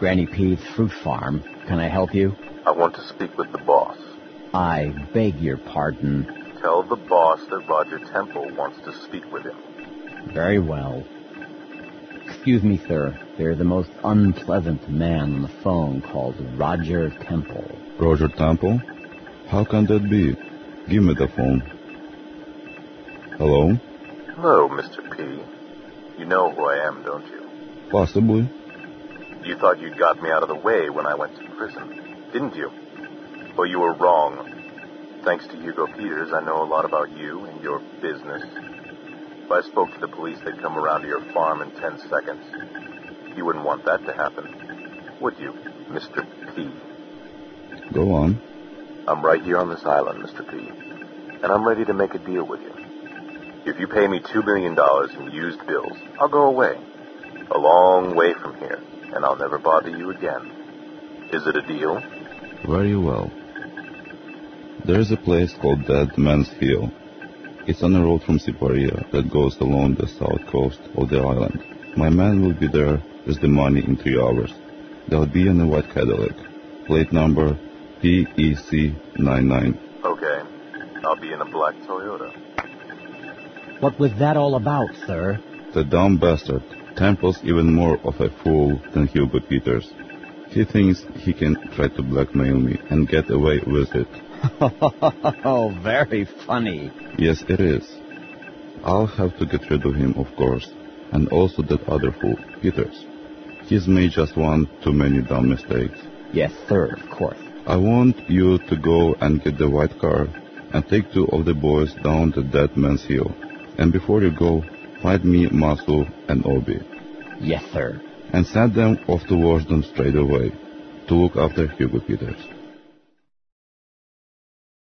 Granny P's fruit farm. Can I help you? I want to speak with the boss. I beg your pardon. Tell the boss that Roger Temple wants to speak with him. Very well. Excuse me, sir. There's the most unpleasant man on the phone called Roger Temple. Roger Temple? How can that be? Give me the phone. Hello? Hello, Mr. P. You know who I am, don't you? Possibly. You thought you'd got me out of the way when I went to prison, didn't you? Well, you were wrong. Thanks to Hugo Peters, I know a lot about you and your business. If I spoke to the police, they'd come around to your farm in 10 seconds. You wouldn't want that to happen, would you, Mr. P? Go on. I'm right here on this island, Mr. P, and I'm ready to make a deal with you. If you pay me $2 million in used bills, I'll go away. A long way from here, and I'll never bother you again. Is it a deal? Very well. There's a place called Dead Man's Hill. It's on a road from Siparia that goes along the south coast of the island. My man will be there with the money in 3 hours. They'll be in a white Cadillac. Plate number PEC99. Okay. I'll be in a black Toyota. What was that all about, sir? The dumb bastard. Temple's even more of a fool than Hugo Peters. He thinks he can try to blackmail me and get away with it. Oh, very funny. Yes, it is. I'll have to get rid of him, of course, and also that other fool, Peters. He's made just one too many dumb mistakes. Yes, sir, of course. I want you to go and get the white car and take 2 of the boys down the Dead Man's Hill. And before you go, find me Masu and Obi. Yes, sir. And send them off to Washington straight away to look after Hugo Peters.